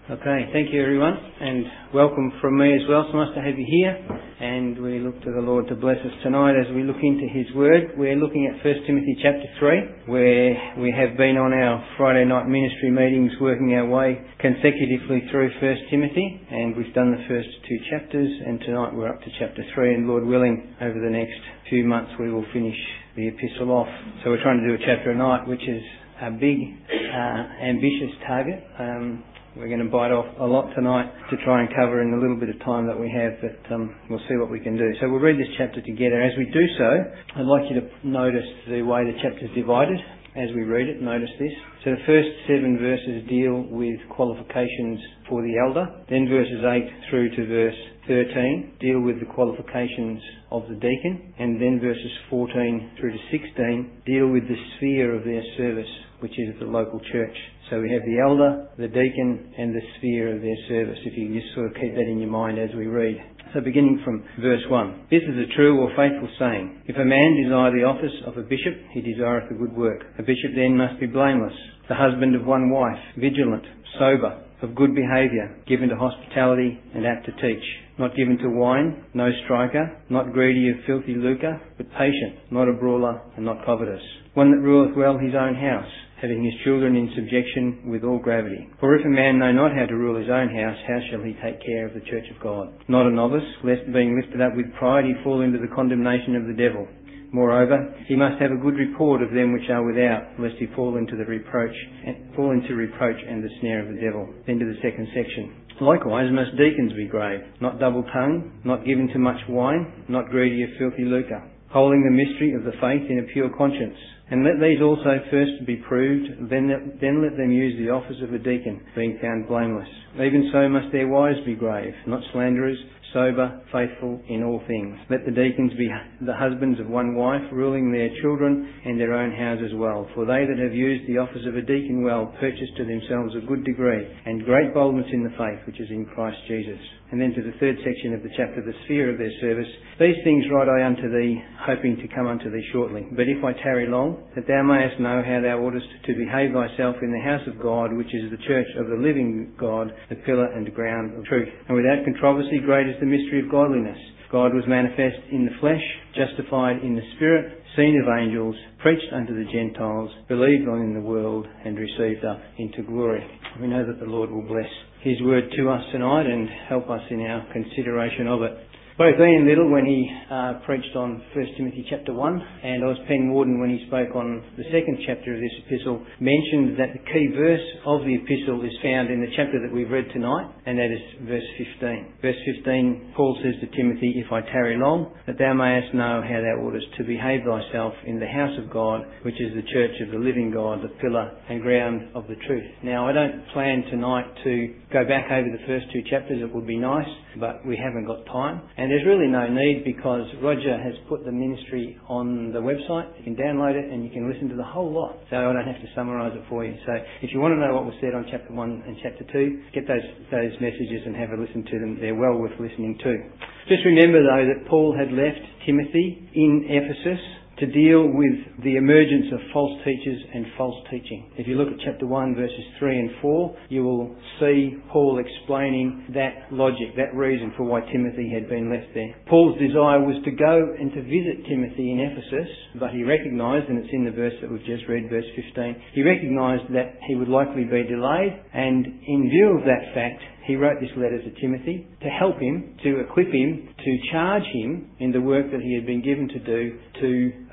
Okay, thank you everyone, and welcome from me as well. It's nice to have you here, and we look to the Lord to bless us tonight as we look into His Word. We're looking at 1 Timothy chapter 3, where we have been on our Friday night ministry meetings working our way consecutively through 1 Timothy, and we've done the first two chapters, and tonight we're up to chapter 3, and Lord willing, over the next few months we will finish the epistle off. So we're trying to do a chapter a night, which is a big, ambitious target. We're going to bite off a lot tonight to try and cover in the little bit of time that we have, but we'll see what we can do. So we'll read this chapter together. As we do so, I'd like you to notice the way the chapter's divided as we read it. Notice this. So the first 7 verses deal with qualifications for the elder. Then verses 8 through to verse 13 deal with the qualifications of the deacon. And then verses 14 through to 16 deal with the sphere of their service, which is the local church. So we have the elder, the deacon, and the sphere of their service, if you can just sort of keep that in your mind as we read. So beginning from verse 1. This is a true or faithful saying. If a man desire the office of a bishop, he desireth a good work. A bishop then must be blameless, the husband of one wife, vigilant, sober, of good behaviour, given to hospitality and apt to teach, not given to wine, no striker, not greedy of filthy lucre, but patient, not a brawler, and not covetous. One that ruleth well his own house, having his children in subjection with all gravity. For if a man know not how to rule his own house, how shall he take care of the church of God? Not a novice, lest being lifted up with pride he fall into the condemnation of the devil. Moreover, he must have a good report of them which are without, lest he fall into reproach and the snare of the devil. Then to the second section. Likewise must deacons be grave, not double-tongued, not given to much wine, not greedy of filthy lucre, holding the mystery of the faith in a pure conscience. And let these also first be proved, then let them use the office of a deacon, being found blameless. Even so must their wives be grave, not slanderers, sober, faithful in all things. Let the deacons be the husbands of one wife, ruling their children and their own houses well. For they that have used the office of a deacon well purchase to themselves a good degree and great boldness in the faith which is in Christ Jesus. And then to the third section of the chapter, the sphere of their service. These things write I unto thee, hoping to come unto thee shortly. But if I tarry long, that thou mayest know how thou oughtest to behave thyself in the house of God, which is the church of the living God, the pillar and ground of truth. And without controversy, great is the mystery of godliness. God was manifest in the flesh, justified in the spirit, seen of angels, preached unto the Gentiles, believed on in the world, and received up into glory. We know that the Lord will bless His word to us tonight and help us in our consideration of it. Both Ian Little, when he preached on 1 Timothy chapter 1, and Oz Penwarden, when he spoke on the second chapter of this epistle, mentioned that the key verse of the epistle is found in the chapter that we've read tonight, and that is verse 15. Verse 15, Paul says to Timothy, If I tarry long, that thou mayest know how thou oughtest to behave thyself in the house of God, which is the church of the living God, the pillar and ground of the truth. Now, I don't plan tonight to go back over the first two chapters. It would be nice, but we haven't got time. And there's really no need, because Roger has put the ministry on the website. You can download it and you can listen to the whole lot. So I don't have to summarise it for you. So if you want to know what was said on chapter 1 and chapter 2, get those messages and have a listen to them. They're well worth listening to. Just remember though that Paul had left Timothy in Ephesus to deal with the emergence of false teachers and false teaching. If you look at chapter 1 verses 3 and 4, you will see Paul explaining that logic, that reason for why Timothy had been left there. Paul's desire was to go and to visit Timothy in Ephesus, but he recognised, and it's in the verse that we've just read, verse 15, he recognised that he would likely be delayed, and in view of that fact, he wrote this letter to Timothy to help him, to equip him, to charge him in the work that he had been given to do to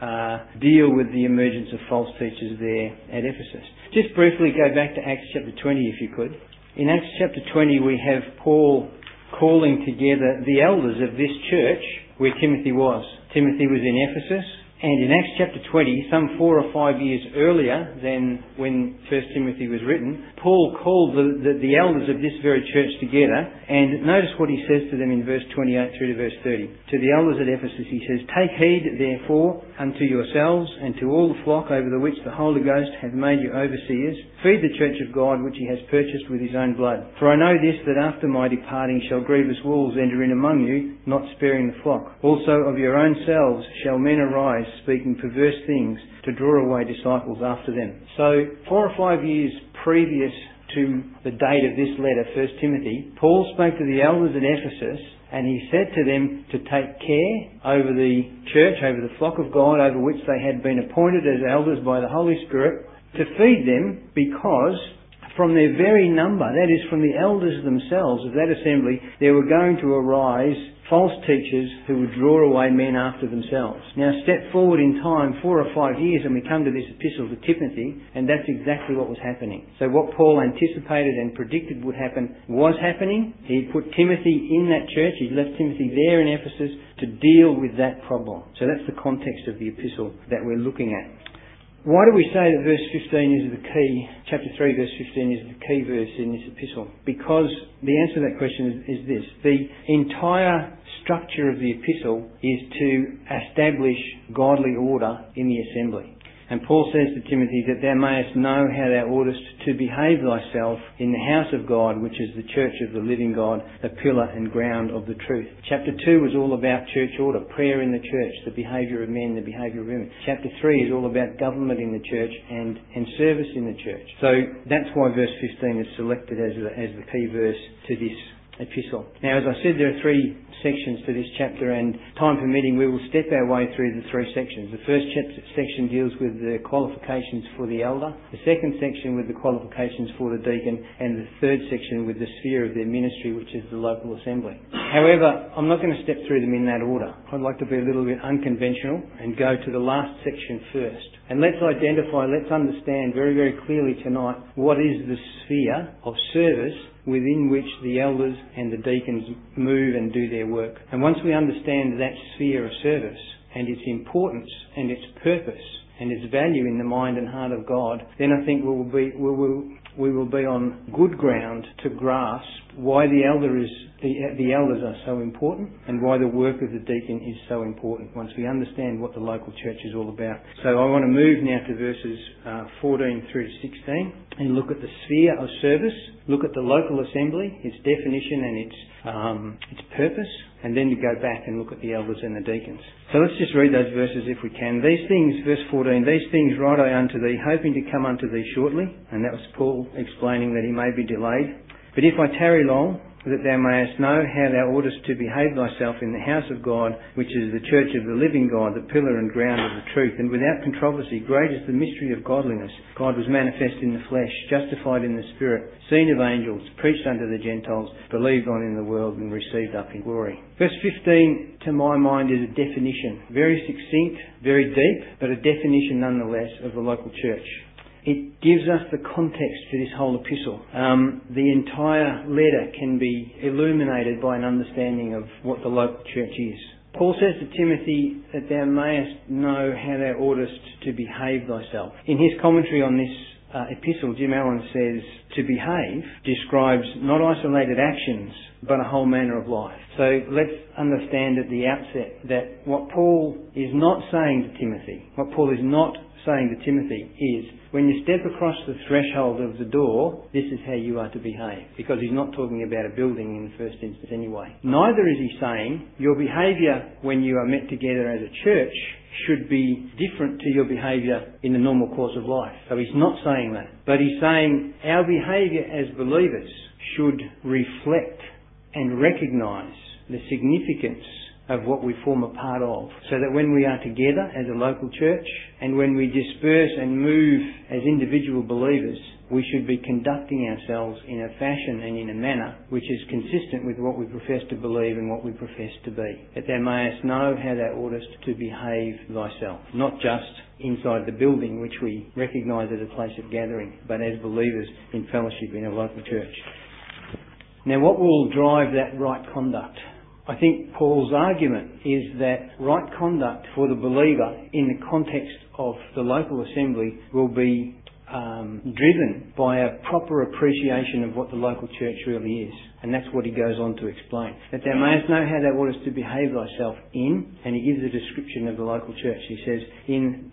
deal with the emergence of false teachers there at Ephesus. Just briefly go back to Acts chapter 20 if you could. In Acts chapter 20 we have Paul calling together the elders of this church where Timothy was. Timothy was in Ephesus. And in Acts chapter 20, some 4 or 5 years earlier than when 1 Timothy was written, Paul called the elders of this very church together, and notice what he says to them in verse 28 through to verse 30. To the elders at Ephesus he says, Take heed therefore unto yourselves and to all the flock over the which the Holy Ghost hath made you overseers. Feed the church of God which he has purchased with his own blood. For I know this, that after my departing shall grievous wolves enter in among you, not sparing the flock. Also of your own selves shall men arise, speaking perverse things, to draw away disciples after them. So 4 or 5 years previous to the date of this letter, 1 Timothy, Paul spoke to the elders at Ephesus, and he said to them to take care over the church, over the flock of God, over which they had been appointed as elders by the Holy Spirit, to feed them, because from their very number, that is from the elders themselves of that assembly, there were going to arise false teachers who would draw away men after themselves. Now step forward in time 4 or 5 years and we come to this epistle to Timothy, and that's exactly what was happening. So what Paul anticipated and predicted would happen was happening. He put Timothy in that church. He left Timothy there in Ephesus to deal with that problem. So that's the context of the epistle that we're looking at. Why do we say that verse 15 is the key, chapter 3 verse 15 is the key verse in this epistle? Because the answer to that question is this. The entire structure of the epistle is to establish godly order in the assembly. And Paul says to Timothy that thou mayest know how thou oughtest to behave thyself in the house of God, which is the church of the living God, the pillar and ground of the truth. Chapter 2 was all about church order, prayer in the church, the behaviour of men, the behaviour of women. Chapter 3 is all about government in the church and service in the church. So that's why verse 15 is selected as the key verse to this epistle. Now, as I said, there are 3 sections to this chapter, and time permitting, we will step our way through the 3 sections. The first section deals with the qualifications for the elder, the second section with the qualifications for the deacon, and the third section with the sphere of their ministry, which is the local assembly. However, I'm not going to step through them in that order. I'd like to be a little bit unconventional and go to the last section first. And let's understand very, very clearly tonight what is the sphere of service within which the elders and the deacons move and do their work. And once we understand that sphere of service and its importance and its purpose and its value in the mind and heart of God, then I think we will be on good ground to grasp why the elders are so important and why the work of the deacon is so important once we understand what the local church is all about. So I want to move now to verses 14 through to 16 and look at the sphere of service, look at the local assembly, its definition and its purpose, and then to go back and look at the elders and the deacons. So let's just read those verses if we can. These things, verse 14, these things write I unto thee, hoping to come unto thee shortly. And that was Paul explaining that he may be delayed. But if I tarry long, that thou mayest know how thou oughtest to behave thyself in the house of God, which is the church of the living God, the pillar and ground of the truth. And without controversy, great is the mystery of godliness. God was manifest in the flesh, justified in the spirit, seen of angels, preached unto the Gentiles, believed on in the world, and received up in glory. Verse 15, to my mind, is a definition. Very succinct, very deep, but a definition nonetheless of the local church. It gives us the context for this whole epistle. The entire letter can be illuminated by an understanding of what the local church is. Paul says to Timothy that thou mayest know how thou oughtest to behave thyself. In his commentary on this epistle, Jim Allen says, to behave describes not isolated actions, but a whole manner of life. So let's understand at the outset that what Paul is not saying to Timothy, what Paul is not saying to Timothy is, when you step across the threshold of the door, this is how you are to behave. Because he's not talking about a building in the first instance anyway. Neither is he saying your behaviour when you are met together as a church should be different to your behaviour in the normal course of life. So he's not saying that. But he's saying our behaviour as believers should reflect and recognise the significance of what we form a part of, so that when we are together as a local church and when we disperse and move as individual believers, we should be conducting ourselves in a fashion and in a manner which is consistent with what we profess to believe and what we profess to be. That thou mayest know how thou oughtest to behave thyself, not just inside the building which we recognise as a place of gathering, but as believers in fellowship in a local church. Now, what will drive that right conduct? I think Paul's argument is that right conduct for the believer in the context of the local assembly will be driven by a proper appreciation of what the local church really is. And that's what he goes on to explain. That thou mayest know how thou oughtest to behave thyself in, and he gives a description of the local church. He says, in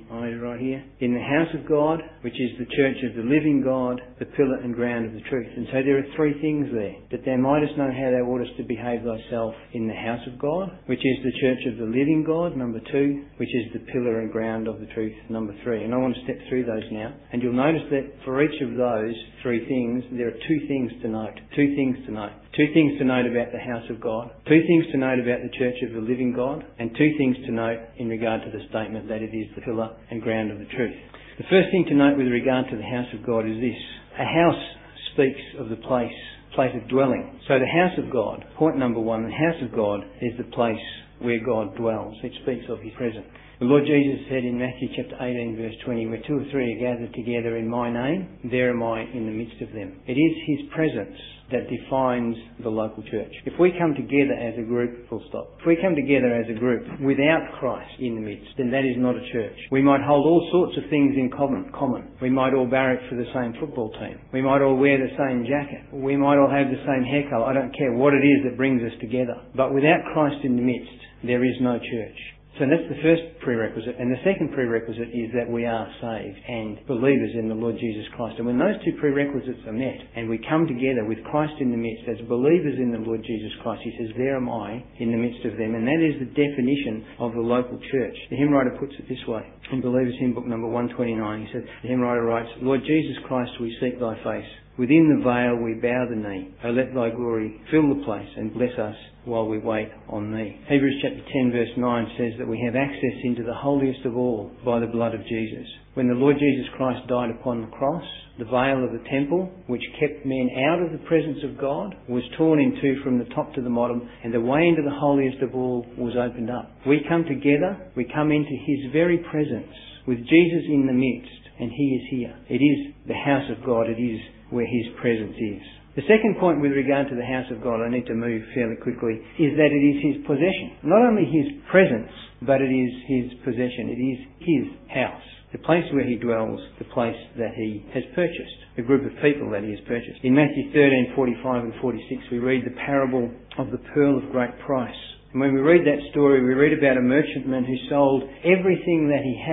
the house of God, which is the church of the living God, the pillar and ground of the truth. And so there are three things there. That thou mightest know how thou oughtest to behave thyself in the house of God, which is the church of the living God, number 2, which is the pillar and ground of the truth, number 3. And I want to step through those now. And you'll notice that for each of those three things, there are two things to note. Two things to note. Two things to note about the house of God. Two things to note about the church of the living God. And two things to note in regard to the statement that it is the pillar and ground of the truth. The first thing to note with regard to the house of God is this. A house speaks of the place of dwelling. So the house of God, point number 1, the house of God is the place where God dwells. It speaks of his presence. The Lord Jesus said in Matthew chapter 18 verse 20, where 2 or 3 are gathered together in my name, there am I in the midst of them. It is his presence that defines the local church. If we come together as a group, full stop. If we come together as a group without Christ in the midst, then that is not a church. We might hold all sorts of things in common. We might all barrack for the same football team. We might all wear the same jacket. We might all have the same hair colour. I don't care what it is that brings us together. But without Christ in the midst, there is no church. So that's the first prerequisite. And the second prerequisite is that we are saved and believers in the Lord Jesus Christ. And when those two prerequisites are met and we come together with Christ in the midst as believers in the Lord Jesus Christ, he says, there am I in the midst of them. And that is the definition of the local church. The hymn writer puts it this way. In Believers Hymn Book number 129, he says, the hymn writer writes, Lord Jesus Christ, we seek thy face. Within the veil we bow the knee. O let thy glory fill the place and bless us while we wait on thee. Hebrews chapter 10 verse 9 says that we have access into the holiest of all by the blood of Jesus. When the Lord Jesus Christ died upon the cross, the veil of the temple, which kept men out of the presence of God, was torn in two from the top to the bottom, and the way into the holiest of all was opened up. We come together, we come into his very presence, with Jesus in the midst, and he is here. It is the house of God, it is where his presence is. The second point with regard to the house of God, I need to move fairly quickly, is that it is his possession. Not only his presence, but it is his possession. It is his house. The place where he dwells, the place that he has purchased, the group of people that he has purchased. In Matthew 13:45 and 46, we read the parable of the pearl of great price. And when we read that story, we read about a merchantman who sold everything that he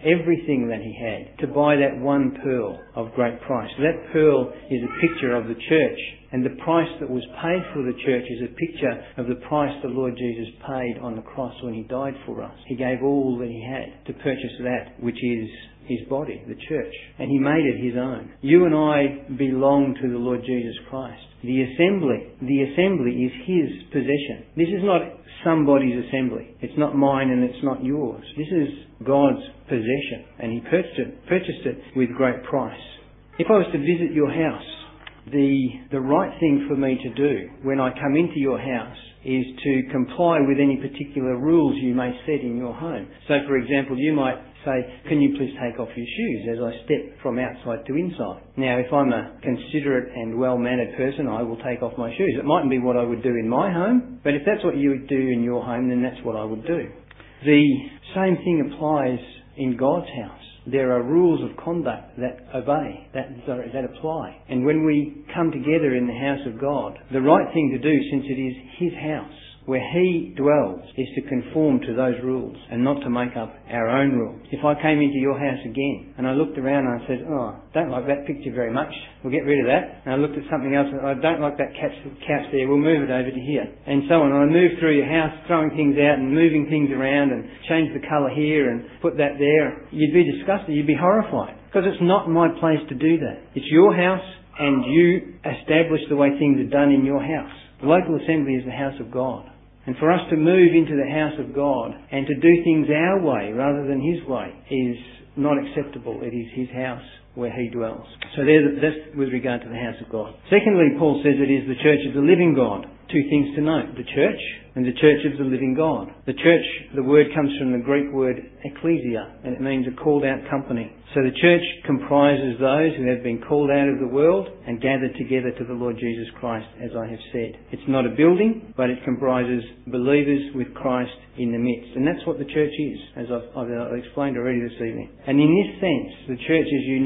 had to buy that one pearl of great price. So that pearl is a picture of the church, and the price that was paid for the church is a picture of the price the Lord Jesus paid on the cross when he died for us. He gave all that he had to purchase that which is his body, the church, and he made it his own. You and I belong to the Lord Jesus Christ. The assembly is his possession. This is not somebody's assembly. It's not mine and it's not yours. This is God's possession, and he purchased it with great price. If I was to visit your house, the right thing for me to do when I come into your house is to comply with any particular rules you may set in your home. So, for example, you might say, can you please take off your shoes as I step from outside to inside? Now, if I'm a considerate and well-mannered person, I will take off my shoes. It mightn't be what I would do in my home, but if that's what you would do in your home, then that's what I would do. The same thing applies in God's house. There are rules of conduct that apply. And when we come together in the house of God, the right thing to do, since it is his house, where he dwells, is to conform to those rules and not to make up our own rules. If I came into your house again and I looked around and I said, don't like that picture very much, we'll get rid of that. And I looked at something else and I don't like that couch there, we'll move it over to here. And so on. And I moved through your house, throwing things out and moving things around and changed the colour here and put that there. You'd be disgusted, you'd be horrified. Because it's not my place to do that. It's your house and you establish the way things are done in your house. The local assembly is the house of God. And for us to move into the house of God and to do things our way rather than his way is not acceptable. It is his house where he dwells. So that's with regard to the house of God. Secondly, Paul says it is the church of the living God. Two things to note. The church and the church of the living God. The church, the word comes from the Greek word ecclesia, and it means a called out company. So the church comprises those who have been called out of the world and gathered together to the Lord Jesus Christ, as I have said. It's not a building, but it comprises believers with Christ in the midst. And that's what the church is, as I've explained already this evening. And in this sense, the church is unique.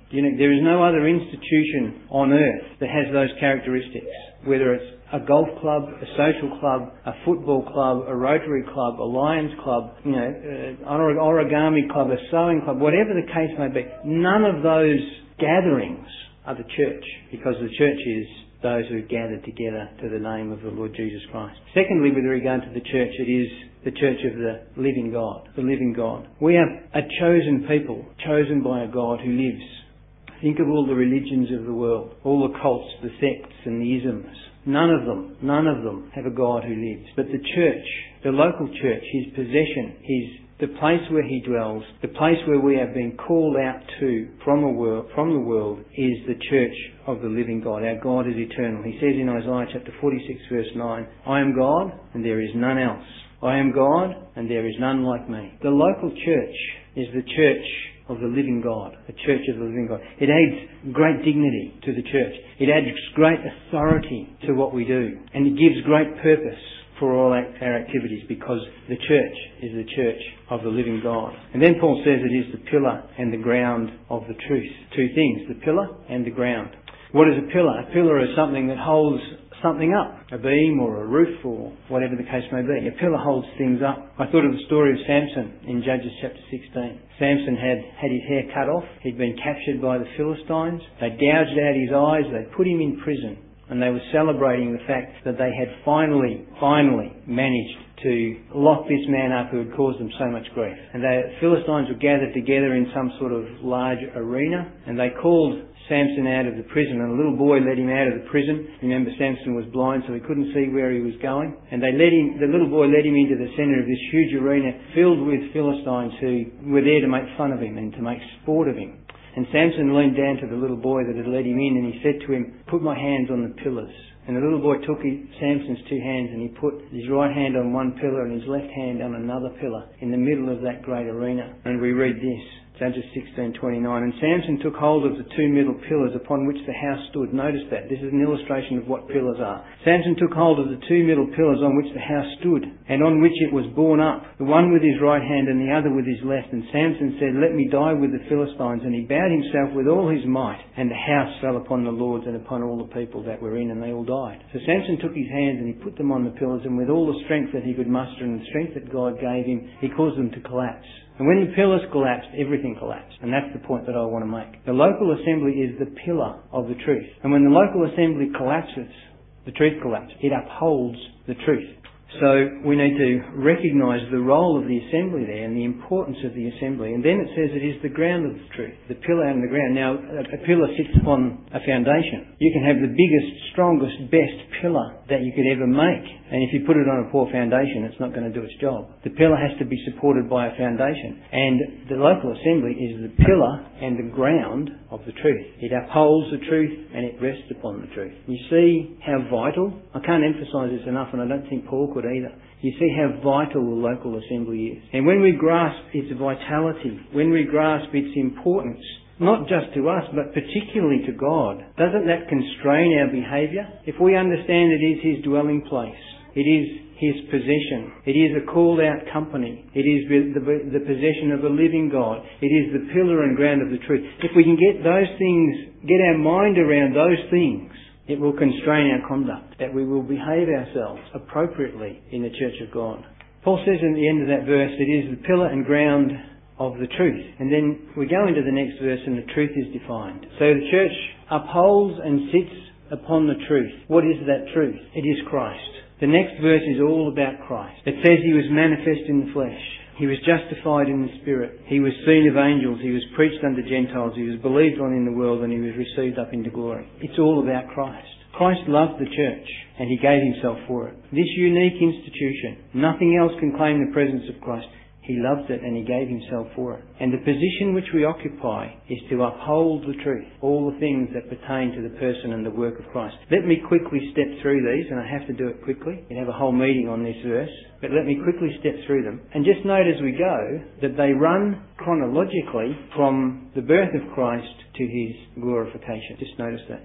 You know, there is no other institution on earth that has those characteristics, whether it's a golf club, a social club, a football club, a Rotary club, a Lions club, you know, an origami club, a sewing club, whatever the case may be. None of those gatherings are the church, because the church is those who gather together to the name of the Lord Jesus Christ. Secondly, with regard to the church, it is the church of the living God, the living God. We are a chosen people, chosen by a God who lives. Think of all the religions of the world, all the cults, the sects and the isms. None of them have a God who lives. But the church, the local church, his possession, the place where he dwells, the place where we have been called out to from the world, is the church of the living God. Our God is eternal. He says in Isaiah chapter 46 verse 9, I am God and there is none else. I am God and there is none like me. The local church is the church of the living God, the church of the living God. It adds great dignity to the church. It adds great authority to what we do. And it gives great purpose for all our activities, because the church is the church of the living God. And then Paul says it is the pillar and the ground of the truth. Two things, the pillar and the ground. What is a pillar? A pillar is something that holds something up, a beam or a roof or whatever the case may be. A pillar holds things up. I thought of the story of Samson in Judges chapter 16. Samson had his hair cut off. He'd been captured by the Philistines. They gouged out his eyes. They put him in prison. And they were celebrating the fact that they had finally managed to lock this man up who had caused them so much grief. And the Philistines were gathered together in some sort of large arena, and they called Samson out of the prison, and a little boy led him out of the prison. Remember, Samson was blind, so he couldn't see where he was going. And the little boy led him into the centre of this huge arena filled with Philistines who were there to make fun of him and to make sport of him. And Samson leaned down to the little boy that had led him in, and he said to him, put my hands on the pillars. And the little boy took Samson's two hands, and he put his right hand on one pillar and his left hand on another pillar in the middle of that great arena. And we read this, Judges 16:29. And Samson took hold of the two middle pillars upon which the house stood. Notice that. This is an illustration of what pillars are. Samson took hold of the two middle pillars on which the house stood, and on which it was borne up, the one with his right hand and the other with his left. And Samson said, let me die with the Philistines. And he bowed himself with all his might, and the house fell upon the lords and upon all the people that were in, and they all died. So Samson took his hands and he put them on the pillars, and with all the strength that he could muster and the strength that God gave him, he caused them to collapse. And when the pillars collapsed, everything collapsed. And that's the point that I want to make. The local assembly is the pillar of the truth. And when the local assembly collapses, the truth collapses. It upholds the truth. So we need to recognise the role of the assembly there and the importance of the assembly. And then it says it is the ground of the truth, the pillar and the ground. Now, a pillar sits upon a foundation. You can have the biggest, strongest, best pillar that you could ever make. And if you put it on a poor foundation, it's not going to do its job. The pillar has to be supported by a foundation. And the local assembly is the pillar and the ground of the truth. It upholds the truth and it rests upon the truth. You see how vital, I can't emphasise this enough, and I don't think Paul could either. You see how vital the local assembly is. And when we grasp its vitality, when we grasp its importance, not just to us, but particularly to God, doesn't that constrain our behaviour? If we understand it is His dwelling place, it is His possession, it is a called out company, it is the possession of a living God, it is the pillar and ground of the truth. If we can get those things, get our mind around those things, it will constrain our conduct, that we will behave ourselves appropriately in the church of God. Paul says in the end of that verse, it is the pillar and ground of the truth. And then we go into the next verse and the truth is defined. So the church upholds and sits upon the truth. What is that truth? It is Christ. The next verse is all about Christ. It says He was manifest in the flesh. He was justified in the Spirit. He was seen of angels. He was preached unto Gentiles. He was believed on in the world, and He was received up into glory. It's all about Christ. Christ loved the church, and He gave Himself for it. This unique institution, nothing else can claim the presence of Christ. He loved it and He gave Himself for it. And the position which we occupy is to uphold the truth, all the things that pertain to the person and the work of Christ. Let me quickly step through these, and I have to do it quickly. We have a whole meeting on this verse, but let me quickly step through them. And just note as we go that they run chronologically from the birth of Christ to His glorification. Just notice that.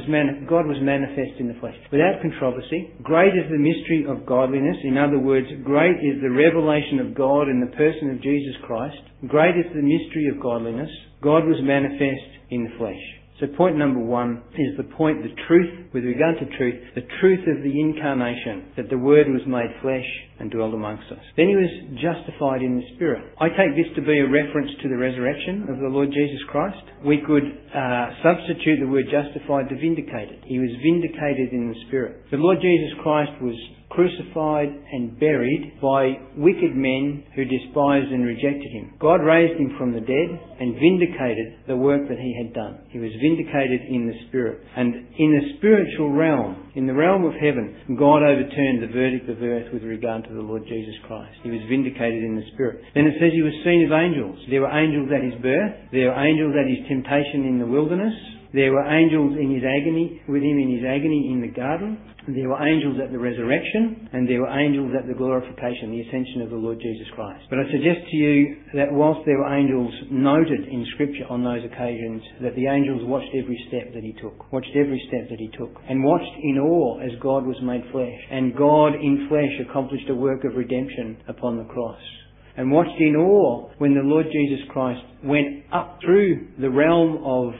God was manifest in the flesh. Without controversy, great is the mystery of godliness. In other words, great is the revelation of God in the person of Jesus Christ. Great is the mystery of godliness. God was manifest in the flesh. So point number 1 is the truth, with regard to truth, the truth of the incarnation, that the Word was made flesh and dwelled amongst us. Then he was justified in the Spirit. I take this to be a reference to the resurrection of the Lord Jesus Christ. We could substitute the word justified to vindicated. He was vindicated in the Spirit. The Lord Jesus Christ was crucified and buried by wicked men who despised and rejected him. God raised him from the dead and vindicated the work that he had done. He was vindicated in the Spirit. And in the spiritual realm, in the realm of heaven, God overturned the verdict of earth with regard to the Lord Jesus Christ. He was vindicated in the Spirit. Then it says he was seen of angels. There were angels at his birth. There were angels at his temptation in the wilderness. There were angels in his agony, with him in his agony in the garden. There were angels at the resurrection, and there were angels at the glorification, the ascension of the Lord Jesus Christ. But I suggest to you that whilst there were angels noted in Scripture on those occasions, that the angels watched every step that he took, and watched in awe as God was made flesh, and God in flesh accomplished a work of redemption upon the cross. And watched in awe when the Lord Jesus Christ went up through the realm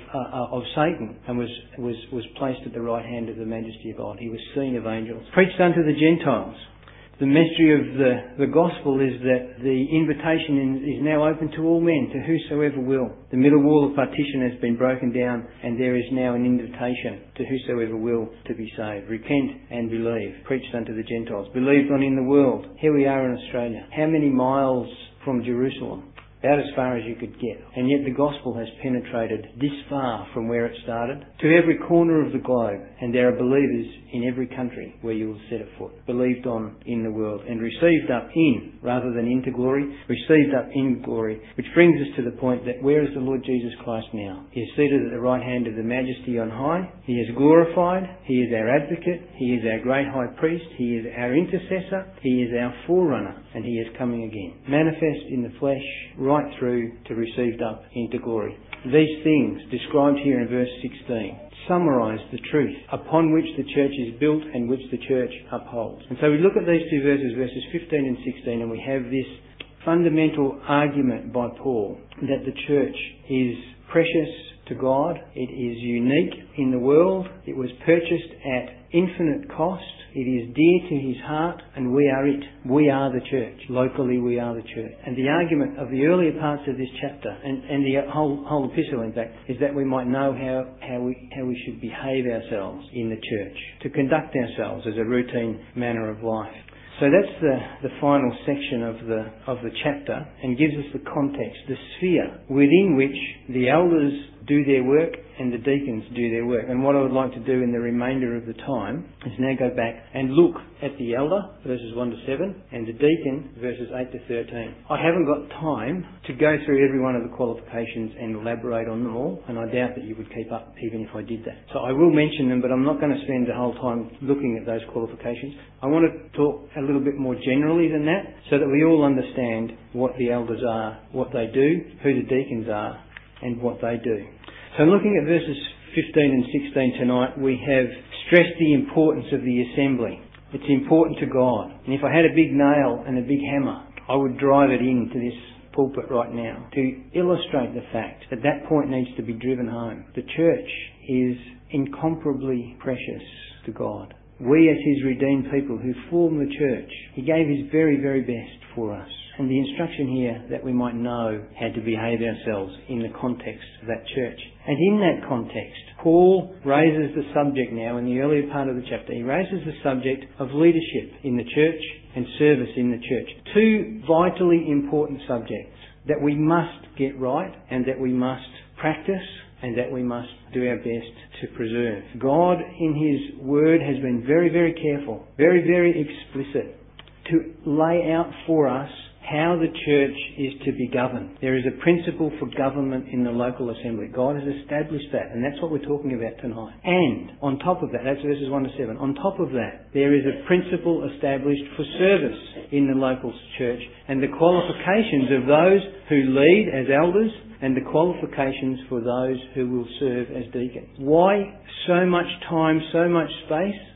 of Satan and was placed at the right hand of the majesty of God. He was seen of angels. Preached unto the Gentiles. The mystery of the gospel is that the invitation is now open to all men, to whosoever will. The middle wall of partition has been broken down, and there is now an invitation to whosoever will to be saved. Repent and believe. Preached unto the Gentiles. Believed on in the world. Here we are in Australia. How many miles from Jerusalem? About as far as you could get. And yet the gospel has penetrated this far from where it started to every corner of the globe. And there are believers in every country where you will set a foot. Believed on in the world and received up in, rather than into glory, received up in glory. Which brings us to the point that where is the Lord Jesus Christ now? He is seated at the right hand of the majesty on high. He is glorified. He is our advocate. He is our great high priest. He is our intercessor. He is our forerunner. And he is coming again. Manifest in the flesh, right through to received up into glory. These things described here in verse 16 summarise the truth upon which the church is built and which the church upholds. And so we look at these two verses 15 and 16, and we have this fundamental argument by Paul that the church is precious to God. It is unique in the world. It was purchased at infinite cost. It is dear to his heart, and we are it. We are the church. Locally, we are the church. And the argument of the earlier parts of this chapter, and the whole epistle, in fact, is that we might know how we should behave ourselves in the church, to conduct ourselves as a routine manner of life. So that's the final section of the chapter, and gives us the context, the sphere within which the elders do their work and the deacons do their work. And what I would like to do in the remainder of the time is now go back and look at the elder, verses 1 to 7, and the deacon, verses 8 to 13. I haven't got time to go through every one of the qualifications and elaborate on them all, and I doubt that you would keep up even if I did that. So I will mention them, but I'm not going to spend the whole time looking at those qualifications. I want to talk a little bit more generally than that, so that we all understand what the elders are, what they do, who the deacons are, and what they do. So looking at verses 15 and 16 tonight, we have stressed the importance of the assembly. It's important to God. And if I had a big nail and a big hammer, I would drive it into this pulpit right now to illustrate the fact that that point needs to be driven home. The church is incomparably precious to God. We as his redeemed people who form the church, he gave his very, very best for us. And the instruction here that we might know how to behave ourselves in the context of that church. And in that context, Paul raises the subject now in the earlier part of the chapter. He raises the subject of leadership in the church and service in the church. Two vitally important subjects that we must get right and that we must practice and that we must do our best to preserve. God in his word has been very, very careful, very, very explicit to lay out for us how the church is to be governed. There is a principle for government in the local assembly. God has established that, and that's what we're talking about tonight. And on top of that, that's verses 1 to 7, on top of that, there is a principle established for service in the local church, and the qualifications of those who lead as elders, and the qualifications for those who will serve as deacons. Why so much time, so much space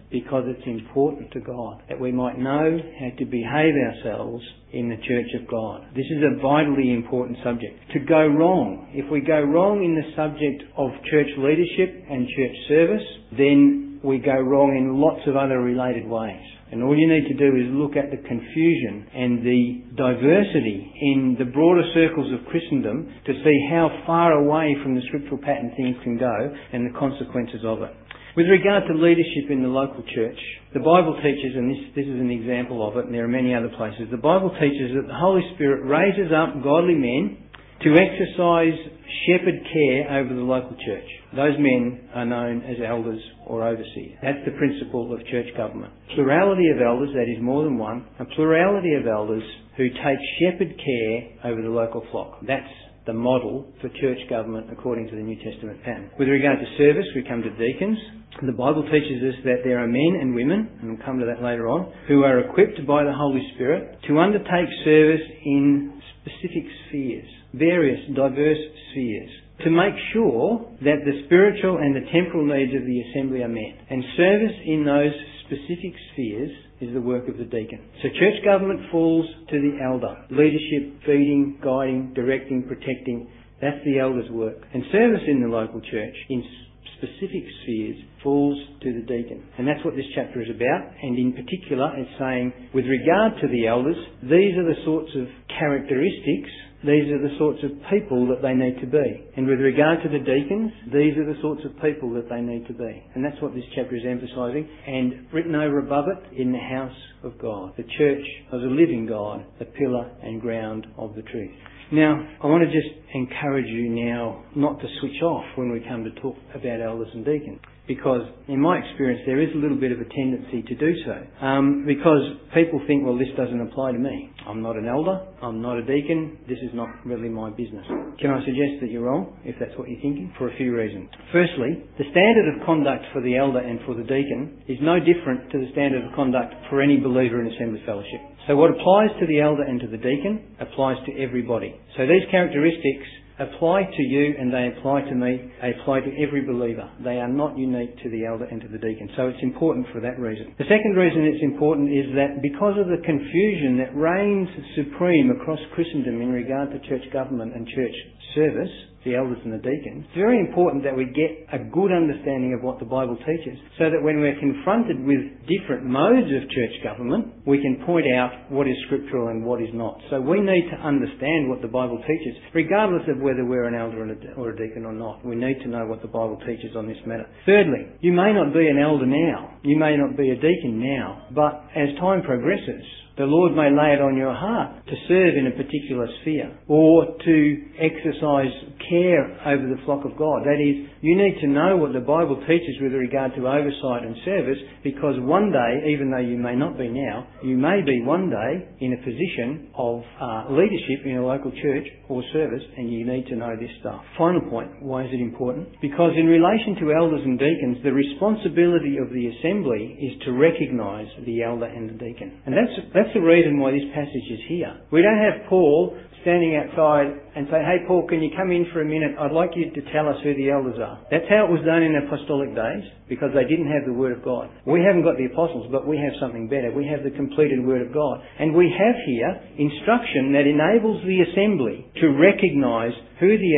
because it's important to God, that we might know how to behave ourselves in the church of God. This is a vitally important subject. To go wrong, if we go wrong in the subject of church leadership and church service, then we go wrong in lots of other related ways. And all you need to do is look at the confusion and the diversity in the broader circles of Christendom to see how far away from the scriptural pattern things can go and the consequences of it. With regard to leadership in the local church, the Bible teaches, and this is an example of it, and there are many other places, the Bible teaches that the Holy Spirit raises up godly men to exercise shepherd care over the local church. Those men are known as elders or overseers. That's the principle of church government. Plurality of elders, that is more than one, a plurality of elders who take shepherd care over the local flock. That's the model for church government according to the New Testament pattern. With regard to service, we come to deacons. The Bible teaches us that there are men and women, and we'll come to that later on, who are equipped by the Holy Spirit to undertake service in specific spheres, various diverse spheres, to make sure that the spiritual and the temporal needs of the assembly are met. And service in those specific spheres is the work of the deacon. So church government falls to the elder. Leadership, feeding, guiding, directing, protecting, that's the elder's work. And service in the local church in specific spheres falls to the deacon. And that's what this chapter is about. And in particular, it's saying, with regard to the elders, these are the sorts of characteristics, these are the sorts of people that they need to be. And with regard to the deacons, these are the sorts of people that they need to be. And that's what this chapter is emphasising. And written over above it, in the house of God, the church of the living God, the pillar and ground of the truth. Now, I want to just encourage you now not to switch off when we come to talk about elders and deacons. Because in my experience there is a little bit of a tendency to do so. Because people think, well, this doesn't apply to me. I'm not an elder, I'm not a deacon, this is not really my business. Can I suggest that you're wrong, if that's what you're thinking? For a few reasons. Firstly, the standard of conduct for the elder and for the deacon is no different to the standard of conduct for any believer in Assembly Fellowship. So what applies to the elder and to the deacon applies to everybody. So these characteristics apply to you and they apply to me, they apply to every believer. They are not unique to the elder and to the deacon. So it's important for that reason. The second reason it's important is that because of the confusion that reigns supreme across Christendom in regard to church government and church service, the elders and the deacons, it's very important that we get a good understanding of what the Bible teaches so that when we're confronted with different modes of church government, we can point out what is scriptural and what is not. So we need to understand what the Bible teaches, regardless of whether we're an elder or a deacon or not. We need to know what the Bible teaches on this matter. Thirdly, you may not be an elder now, you may not be a deacon now, but as time progresses, the Lord may lay it on your heart to serve in a particular sphere or to exercise care over the flock of God. That is, you need to know what the Bible teaches with regard to oversight and service, because one day, even though you may not be now, you may be one day in a position of leadership in a local church or service, and you need to know this stuff. Final point, why is it important? Because in relation to elders and deacons, the responsibility of the assembly is to recognise the elder and the deacon. And that's the reason why this passage is here. We don't have Paul standing outside and say, hey Paul, can you come in for a minute? I'd like you to tell us who the elders are. That's how it was done in apostolic days, because they didn't have the Word of God. We haven't got the apostles, but we have something better. We have the completed Word of God. And we have here instruction that enables the assembly to recognise who the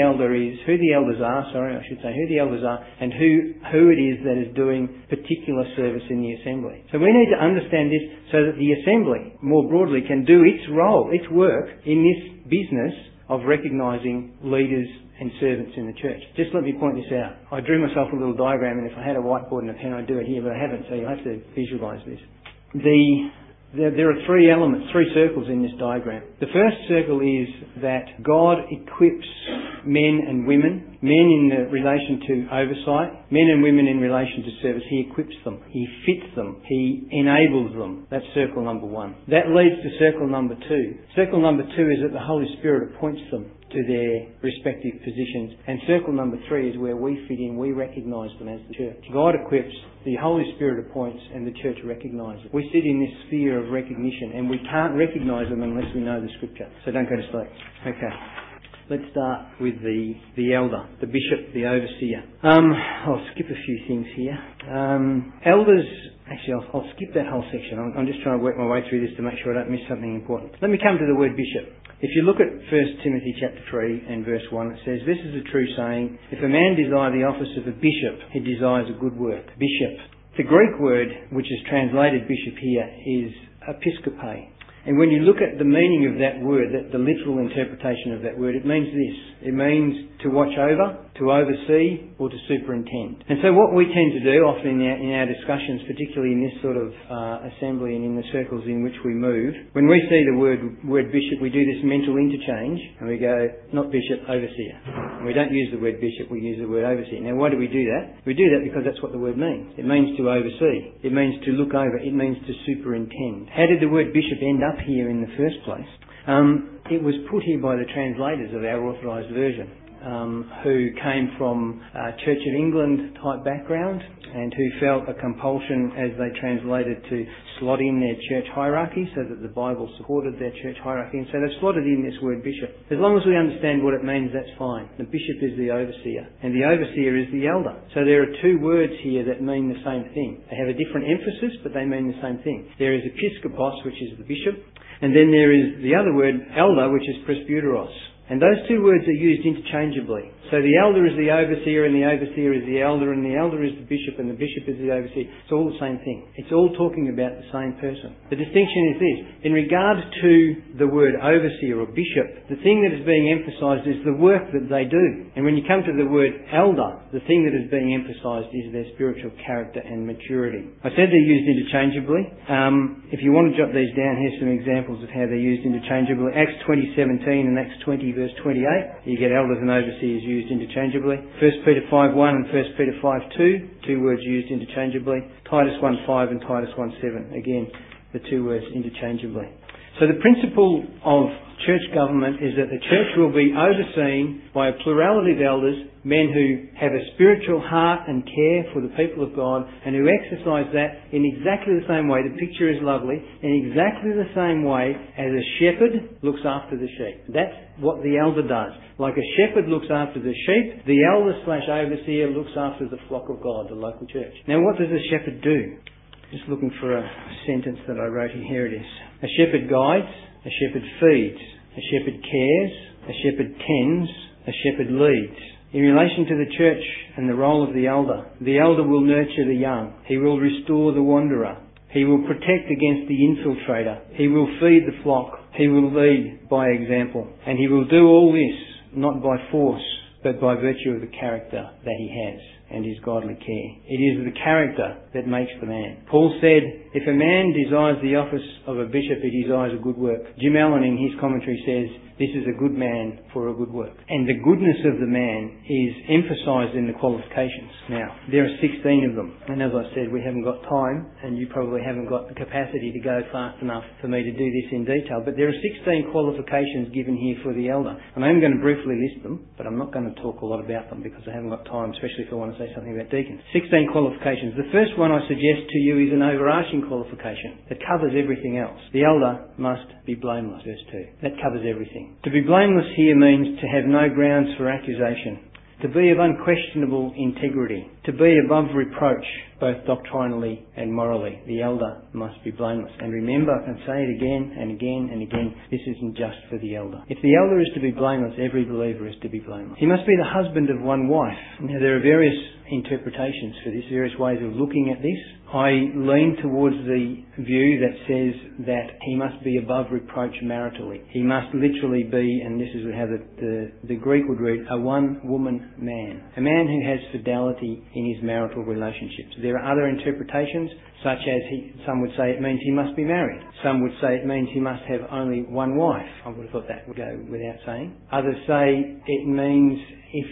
elders are, and who it is that is doing particular service in the assembly. So we need to understand this so that the assembly, more broadly, can do its role, its work in this business of recognising leaders and servants in the church. Just let me point this out. I drew myself a little diagram, and if I had a whiteboard and a pen I'd do it here, but I haven't, so you'll have to visualise this. There are three elements, three circles in this diagram. The first circle is that God equips men and women, men in relation to oversight, men and women in relation to service. He equips them, He fits them, He enables them. That's circle number one. That leads to circle number two. Circle number two is that the Holy Spirit appoints them to their respective positions. And circle number three is where we fit in. We recognise them as the church. God equips, the Holy Spirit appoints, and the church recognises. We sit in this sphere of recognition, and we can't recognise them unless we know the Scripture. So don't go to sleep. Okay. Let's start with the elder, the bishop, the overseer. I'll skip a few things here. Elders Actually, I'll skip that whole section. I'm just trying to work my way through this to make sure I don't miss something important. Let me come to the word bishop. If you look at 1 Timothy chapter 3 and verse 1, it says, "This is a true saying, if a man desire the office of a bishop, he desires a good work." Bishop. The Greek word, which is translated bishop here, is episkope. And when you look at the meaning of that word, the literal interpretation of that word, it means this. It means to watch over, to oversee, or to superintend. And so what we tend to do often in our discussions, particularly in this sort of assembly and in the circles in which we move, when we see the word bishop, we do this mental interchange and we go, not bishop, overseer. And we don't use the word bishop, we use the word overseer. Now why do we do that? We do that because that's what the word means. It means to oversee. It means to look over. It means to superintend. How did the word bishop end up here in the first place? It was put here by the translators of our Authorised Version, who came from a Church of England type background and who felt a compulsion as they translated to slot in their church hierarchy so that the Bible supported their church hierarchy, and so they've slotted in this word bishop. As long as we understand what it means, that's fine. The bishop is the overseer and the overseer is the elder. So there are two words here that mean the same thing. They have a different emphasis, but they mean the same thing. There is episkopos, which is the bishop, and then there is the other word, elder, which is presbyteros. And those two words are used interchangeably. So the elder is the overseer and the overseer is the elder and the elder is the bishop and the bishop is the overseer. It's all the same thing. It's all talking about the same person. The distinction is this. In regard to the word overseer or bishop, the thing that is being emphasised is the work that they do. And when you come to the word elder, the thing that is being emphasised is their spiritual character and maturity. I said they're used interchangeably. If you want to jot these down, here's some examples of how they're used interchangeably. Acts 20:17 and Acts 20 verse 28. You get elders and overseers used interchangeably. 1 Peter 5:1 and 1 Peter 5:2, two words used interchangeably. Titus 1:5 and Titus 1:7, again, the two words interchangeably. So the principle of church government is that the church will be overseen by a plurality of elders, men who have a spiritual heart and care for the people of God and who exercise that in exactly the same way. The picture is lovely. In exactly the same way as a shepherd looks after the sheep. That's what the elder does. Like a shepherd looks after the sheep, the elder/overseer looks after the flock of God, the local church. Now what does a shepherd do? Just looking for a sentence that I wrote here. Here it is. A shepherd guides, a shepherd feeds, a shepherd cares, a shepherd tends, a shepherd leads. In relation to the church and the role of the elder will nurture the young. He will restore the wanderer. He will protect against the infiltrator. He will feed the flock. He will lead by example. And he will do all this not by force, but by virtue of the character that he has and his godly care. It is the character that makes the man. Paul said, if a man desires the office of a bishop, he desires a good work. Jim Allen in his commentary says, this is a good man for a good work. And the goodness of the man is emphasised in the qualifications. Now, there are 16 of them. And as I said, we haven't got time, and you probably haven't got the capacity to go fast enough for me to do this in detail. But there are 16 qualifications given here for the elder. And I'm going to briefly list them, but I'm not going to talk a lot about them because I haven't got time, especially if I want to say something about deacons. 16 qualifications. The first one I suggest to you is an overarching qualification that covers everything else. The elder must be blameless, verse 2. That covers everything. To be blameless here means to have no grounds for accusation, to be of unquestionable integrity, to be above reproach, both doctrinally and morally. The elder must be blameless. And remember, I can say it again and again and again, this isn't just for the elder. If the elder is to be blameless, every believer is to be blameless. He must be the husband of one wife. Now, there are various interpretations for this, various ways of looking at this. I lean towards the view that says that he must be above reproach maritally. He must literally be, and this is how the Greek would read, a one-woman man. A man who has fidelity in his marital relationships. There are other interpretations, such as some would say it means he must be married. Some would say it means he must have only one wife. I would have thought that would go without saying. Others say it means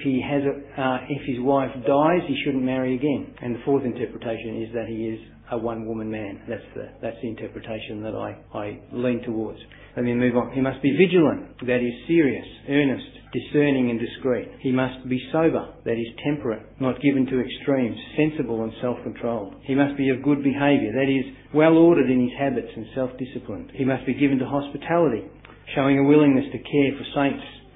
if his wife dies, he shouldn't marry again. And the fourth interpretation is that he is a one-woman man. That's the interpretation that I lean towards. Let me move on. He must be vigilant, that is serious, earnest, discerning and discreet. He must be sober, that is temperate, not given to extremes, sensible and self-controlled. He must be of good behaviour, that is well-ordered in his habits and self-disciplined. He must be given to hospitality, showing a willingness to care for saints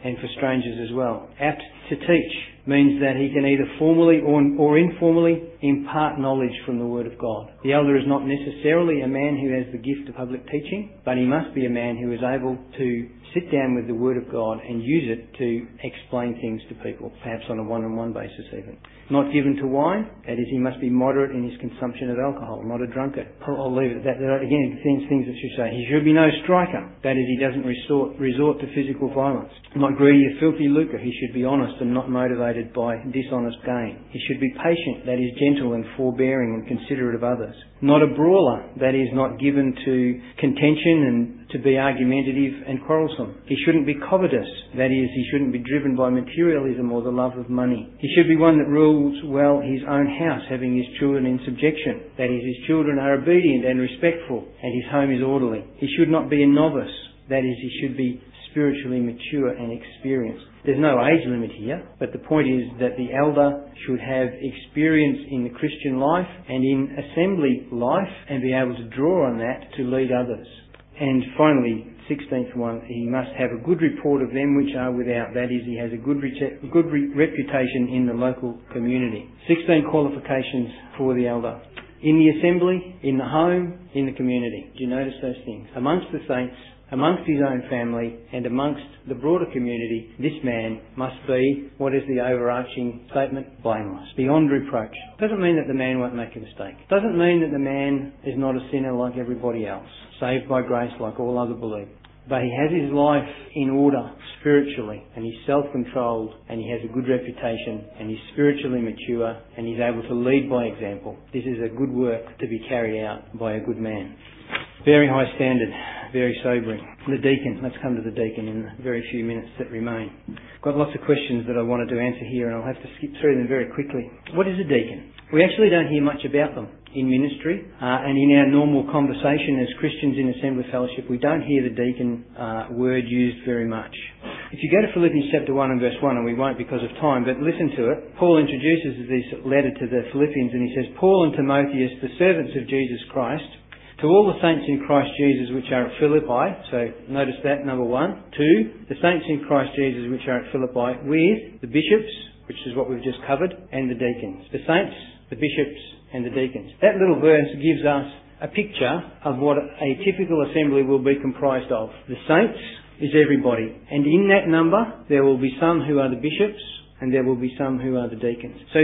and for strangers as well. Apt to teach means that he can either formally or informally impart knowledge from the Word of God. The elder is not necessarily a man who has the gift of public teaching, but he must be a man who is able to sit down with the Word of God and use it to explain things to people, perhaps on a one-on-one basis even. Not given to wine, that is, he must be moderate in his consumption of alcohol, not a drunkard. I'll leave it at that. Again, things that should say. He should be no striker, that is, he doesn't resort to physical violence. Not greedy or filthy lucre, he should be honest and not motivated by dishonest gain. He should be patient, that is, gentle and forbearing and considerate of others. Not a brawler, that is, not given to contention and to be argumentative and quarrelsome. He shouldn't be covetous, that is, he shouldn't be driven by materialism or the love of money. He should be one that rules well his own house, having his children in subjection, that is, his children are obedient and respectful, and his home is orderly. He should not be a novice, that is, he should be spiritually mature and experienced. There's no age limit here, but the point is that the elder should have experience in the Christian life and in assembly life and be able to draw on that to lead others. And finally, 16th one, he must have a good report of them which are without. That is, he has a good reputation in the local community. 16 qualifications for the elder. In the assembly, in the home, in the community. Do you notice those things? Amongst the saints, amongst his own family, and amongst the broader community, this man must be, what is the overarching statement? Blameless. Beyond reproach. Doesn't mean that the man won't make a mistake. Doesn't mean that the man is not a sinner like everybody else, saved by grace like all other believers. But he has his life in order spiritually, and he's self-controlled, and he has a good reputation, and he's spiritually mature, and he's able to lead by example. This is a good work to be carried out by a good man. Very high standard, very sobering. The deacon, let's come to the deacon in the very few minutes that remain. Got lots of questions that I wanted to answer here, and I'll have to skip through them very quickly. What is a deacon? We actually don't hear much about them in ministry, and in our normal conversation as Christians in Assembly Fellowship, we don't hear the deacon word used very much. If you go to Philippians chapter 1 and verse 1, and we won't because of time, but listen to it, Paul introduces this letter to the Philippians, and he says, Paul and Timotheus, the servants of Jesus Christ, to all the saints in Christ Jesus which are at Philippi. So notice that, number 1. 2, the saints in Christ Jesus which are at Philippi with the bishops, which is what we've just covered, and the deacons. The saints, the bishops, and the deacons. That little verse gives us a picture of what a typical assembly will be comprised of. The saints is everybody, and in that number there will be some who are the bishops, and there will be some who are the deacons. So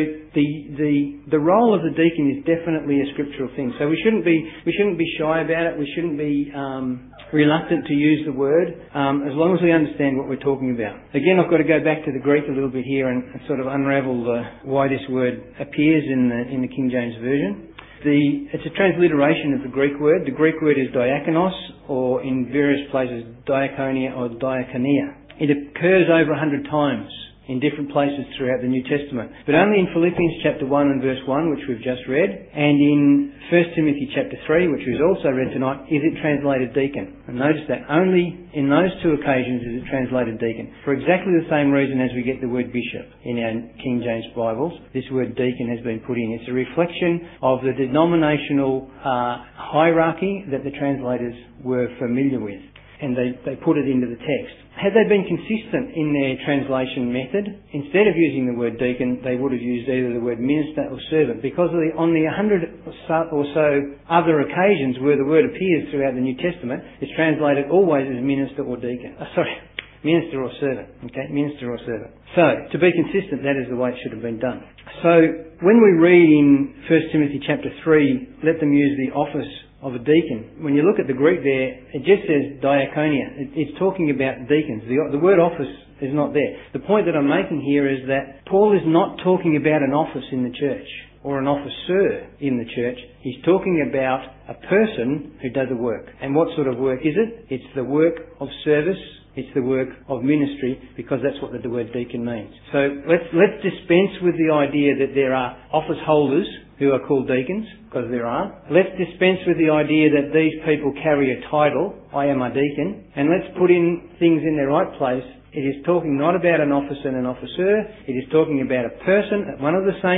the role of the deacon is definitely a scriptural thing. So we shouldn't be shy about it. We shouldn't be reluctant to use the word, as long as we understand what we're talking about. Again, I've got to go back to the Greek a little bit here and sort of unravel why this word appears in the King James Version. It's a transliteration of the Greek word. The Greek word is diakonos, or in various places diakonia or diakonia. It occurs over 100 times in different places throughout the New Testament, but only in Philippians chapter 1 and verse 1, which we've just read, and in 1 Timothy chapter 3, which we've also read tonight, is it translated deacon. And notice that only in those two occasions is it translated deacon, for exactly the same reason as we get the word bishop in our King James Bibles. This word deacon has been put in. It's a reflection of the denominational hierarchy that the translators were familiar with, and they put it into the text. Had they been consistent in their translation method, instead of using the word deacon, they would have used either the word minister or servant, because on the 100 or so other occasions where the word appears throughout the New Testament, it's translated always as minister or deacon. Minister or servant. Okay, minister or servant. So, to be consistent, that is the way it should have been done. So, when we read in 1 Timothy chapter 3, let them use the office of a deacon. When you look at the Greek there, it just says diakonia. It's talking about deacons. The word office is not there. The point that I'm making here is that Paul is not talking about an office in the church or an officer in the church. He's talking about a person who does a work. And what sort of work is it? It's the work of service. It's the work of ministry, because that's what the word deacon means. So let's dispense with the idea that there are office holders who are called deacons, because there are. Let's dispense with the idea that these people carry a title, I am a deacon, and let's put in things in their right place. It is talking not about an office and an officer. It is talking about a person, one of the saints,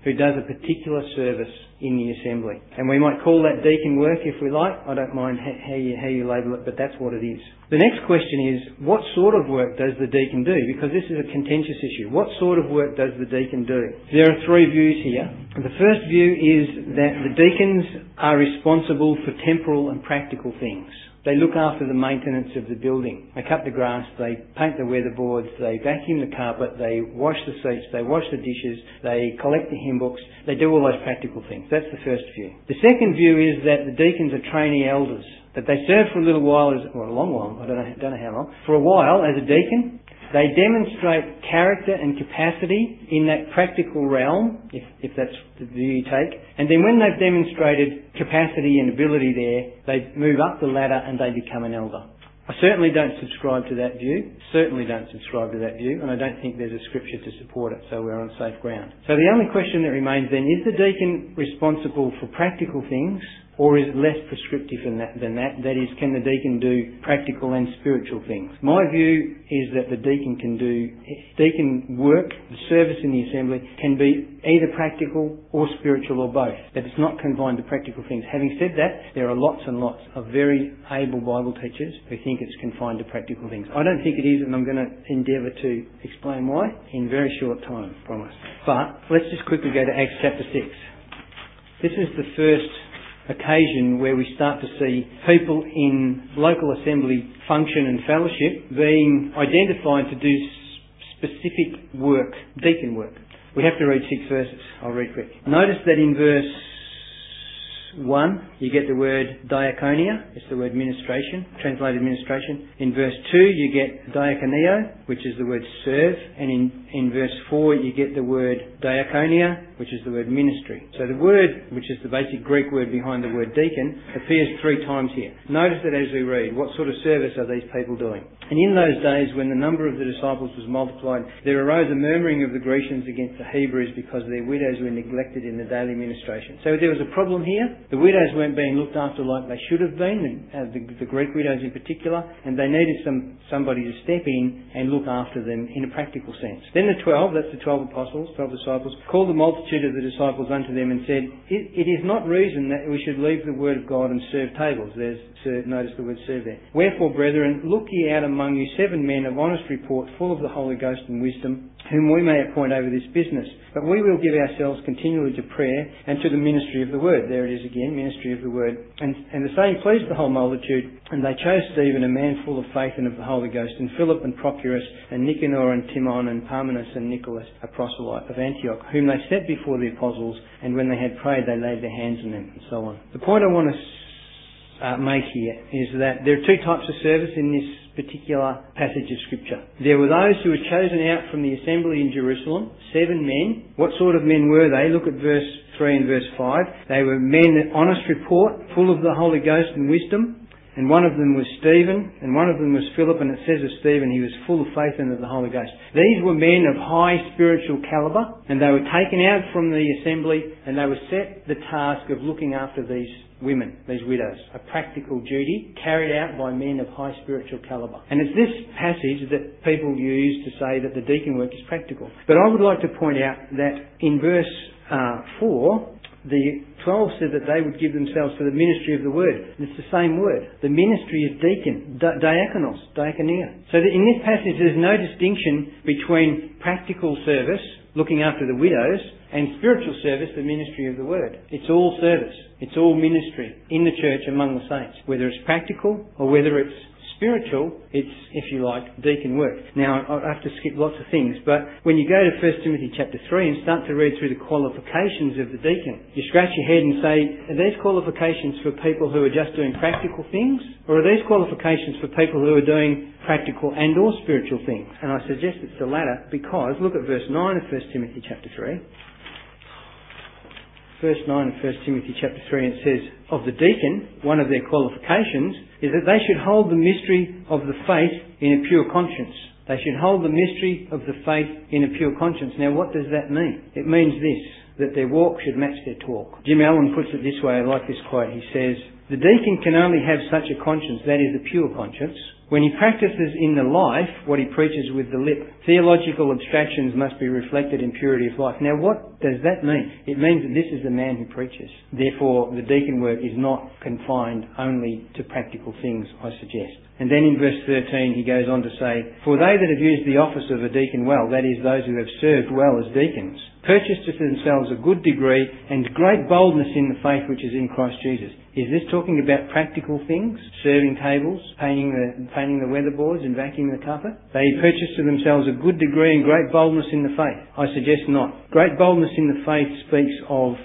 who does a particular service in the assembly. And we might call that deacon work if we like. I don't mind how you label it, but that's what it is. The next question is, what sort of work does the deacon do? Because this is a contentious issue. What sort of work does the deacon do? There are three views here. The first view is that the deacons are responsible for temporal and practical things. They look after the maintenance of the building. They cut the grass, they paint the weatherboards, they vacuum the carpet, they wash the seats, they wash the dishes, they collect the hymn books. They do all those practical things. That's the first view. The second view is that the deacons are trainee elders, that they serve for a little while, or a long while, I don't know how long, for a while as a deacon. They demonstrate character and capacity in that practical realm, if that's the view you take. And then when they've demonstrated capacity and ability there, they move up the ladder and they become an elder. I certainly don't subscribe to that view. And I don't think there's a scripture to support it, so we're on safe ground. So the only question that remains then, is the deacon responsible for practical things, or is it less prescriptive than that? That is, can the deacon do practical and spiritual things? My view is that the deacon can do deacon work, the service in the assembly, can be either practical or spiritual or both. That it's not confined to practical things. Having said that, there are lots and lots of very able Bible teachers who think it's confined to practical things. I don't think it is, and I'm going to endeavour to explain why in very short time, promise. But let's just quickly go to Acts chapter 6. This is the first occasion where we start to see people in local assembly function and fellowship being identified to do specific work, deacon work. We have to read 6 verses. I'll read quick. Notice that in verse 1 you get the word diaconia, it's the word ministration, translated ministration. In verse 2 you get diakoneo, which is the word serve, and in verse 4 you get the word diakonia, which is the word ministry. So the word, which is the basic Greek word behind the word deacon, appears 3 times here. Notice that as we read, what sort of service are these people doing? And in those days, when the number of the disciples was multiplied, there arose a murmuring of the Grecians against the Hebrews because their widows were neglected in the daily ministration. So there was a problem here. The widows weren't being looked after like they should have been, the Greek widows in particular, and they needed somebody to step in and look after them in a practical sense. Then the 12, that's the 12 disciples, called the multitude of the disciples unto them and said, It is not reason that we should leave the word of God and serve tables. Notice the word serve there. Wherefore, brethren, look ye out among you 7 men of honest report, full of the Holy Ghost and wisdom, whom we may appoint over this business. But we will give ourselves continually to prayer and to the ministry of the word. There it is again, ministry of the word. And the saying pleased the whole multitude, and they chose Stephen, a man full of faith and of the Holy Ghost, and Philip and Prochorus, and Nicanor and Timon, and Parmenas and Nicholas, a proselyte of Antioch, whom they set before the apostles, and when they had prayed, they laid their hands on them, and so on. The point I want to make here is that there are 2 types of service in this particular passage of Scripture. There were those who were chosen out from the assembly in Jerusalem, 7 men. What sort of men were they? Look at verse 3 and verse 5. They were men of honest report, full of the Holy Ghost and wisdom. And one of them was Stephen, and one of them was Philip, and it says of Stephen he was full of faith and of the Holy Ghost. These were men of high spiritual calibre, and they were taken out from the assembly, and they were set the task of looking after these women, these widows. A practical duty carried out by men of high spiritual calibre. And it's this passage that people use to say that the deacon work is practical. But I would like to point out that in verse 4, the 12 said that they would give themselves to the ministry of the word. And it's the same word. The ministry is deacon, diakonos, diakonia. So that in this passage there's no distinction between practical service, looking after the widows, and spiritual service, the ministry of the word. It's all service. It's all ministry in the church among the saints. Whether it's practical or whether it's spiritual, it's, if you like, deacon work. Now, I have to skip lots of things, but when you go to 1 Timothy chapter 3 and start to read through the qualifications of the deacon, you scratch your head and say, are these qualifications for people who are just doing practical things? Or are these qualifications for people who are doing practical and or spiritual things? And I suggest it's the latter, because look at verse 9 of 1 Timothy chapter 3. Verse 9 of 1 Timothy chapter 3, it says, of the deacon, one of their qualifications is that they should hold the mystery of the faith in a pure conscience. They should hold the mystery of the faith in a pure conscience. Now, what does that mean? It means this, that their walk should match their talk. Jim Allen puts it this way, I like this quote. He says, the deacon can only have such a conscience, that is a pure conscience, When he practices in the life what he preaches with the lip, theological abstractions must be reflected in purity of life. Now what does that mean? It means that this is the man who preaches. Therefore, the deacon work is not confined only to practical things, I suggest. And then in verse 13 he goes on to say, "For they that have used the office of a deacon well, that is, those who have served well as deacons, purchased to themselves a good degree and great boldness in the faith which is in Christ Jesus." Is this talking about practical things? Serving tables, painting the weatherboards and vacuuming the carpet? They purchased to themselves a good degree and great boldness in the faith. I suggest not. Great boldness in the faith speaks of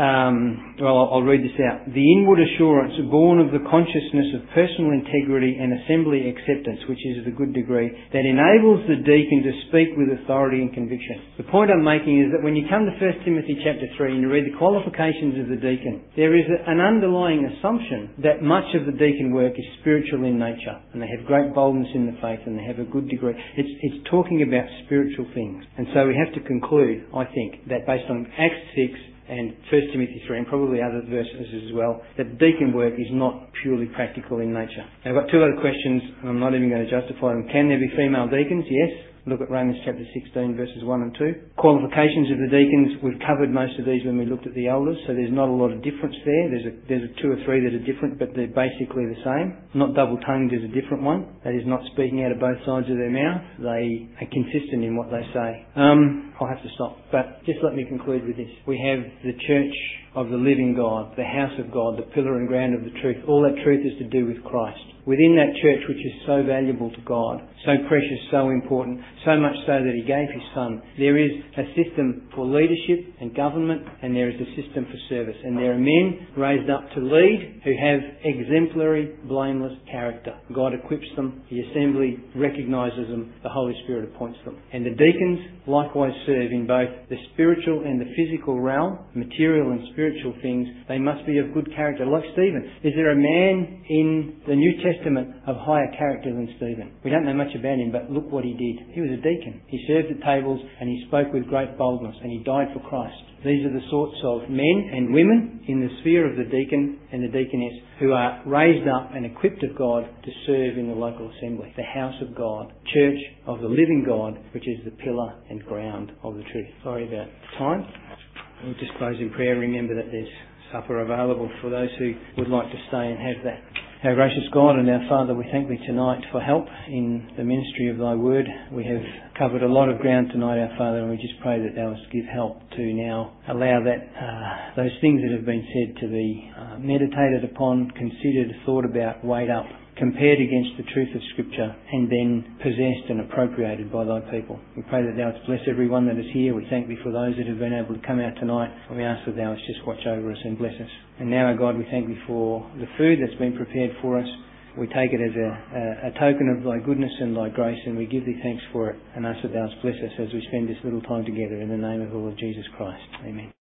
I'll read this out. "The inward assurance born of the consciousness of personal integrity and assembly acceptance, which is the good degree, that enables the deacon to speak with authority and conviction." The point I'm making is that when you come to 1 Timothy chapter 3 and you read the qualifications of the deacon, there is an underlying assumption that much of the deacon work is spiritual in nature, and they have great boldness in the faith and they have a good degree. It's talking about spiritual things. And so we have to conclude, I think, that based on Acts 6, and 1 Timothy 3 and probably other verses as well, that deacon work is not purely practical in nature. Now, I've got two other questions, and I'm not even going to justify them. Can there be female deacons? Yes. Look at Romans chapter 16 verses 1 and 2. Qualifications of the deacons, we've covered most of these when we looked at the elders, so there's not a lot of difference there. There's two or three that are different, but they're basically the same. Not double-tongued is a different one. That is not speaking out of both sides of their mouth. They are consistent in what they say. I'll have to stop, but just let me conclude with this. We have the church of the living God, the house of God, the pillar and ground of the truth. All that truth is to do with Christ. Within that church, which is so valuable to God, so precious, so important, so much so that he gave his Son, there is a system for leadership and government, and there is a system for service. And there are men raised up to lead who have exemplary, blameless character. God equips them, the assembly recognises them, the Holy Spirit appoints them. And the deacons likewise serve in both the spiritual and the physical realm, material and spiritual things. They must be of good character. Like Stephen, is there a man in the New Testament of higher character than Stephen? We don't know much about him, but look what he did. He was a deacon. He served at tables and he spoke with great boldness and he died for Christ. These are the sorts of men and women in the sphere of the deacon and the deaconess who are raised up and equipped of God to serve in the local assembly, the house of God, church of the living God, which is the pillar and ground of the truth. Sorry about time. We'll just close in prayer. Remember that there's supper available for those who would like to stay and have that. Our gracious God and our Father, we thank Thee tonight for help in the ministry of Thy Word. We have covered a lot of ground tonight, our Father, and we just pray that Thou must give help to now allow that those things that have been said to be meditated upon, considered, thought about, weighed up, compared against the truth of Scripture, and then possessed and appropriated by Thy people. We pray that Thou wouldst bless everyone that is here. We thank Thee for those that have been able to come out tonight. We ask that Thou wouldst just watch over us and bless us. And now, our God, we thank Thee for the food that's been prepared for us. We take it as a token of Thy goodness and Thy grace, and we give Thee thanks for it, and ask that Thou wouldst bless us as we spend this little time together in the name of the Lord Jesus Christ. Amen.